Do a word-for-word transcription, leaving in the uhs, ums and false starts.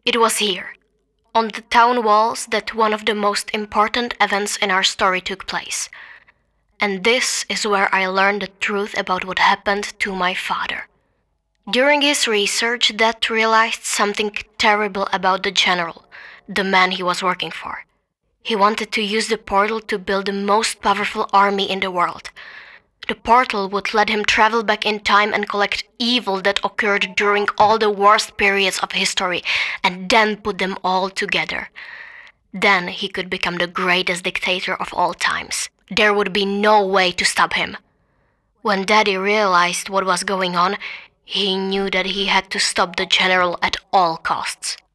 It was here, on the town walls, that one of the most important events in our story took place. And this is where I learned the truth about what happened to my father. During his research, Dad realized something terrible about the general, the man he was working for. He wanted to use the portal to build the most powerful army in the world. The portal would let him travel back in time and collect evil that occurred during all the worst periods of history and then put them all together. Then he could become the greatest dictator of all times. There would be no way to stop him. When Daddy realized what was going on, he knew that he had to stop the general at all costs.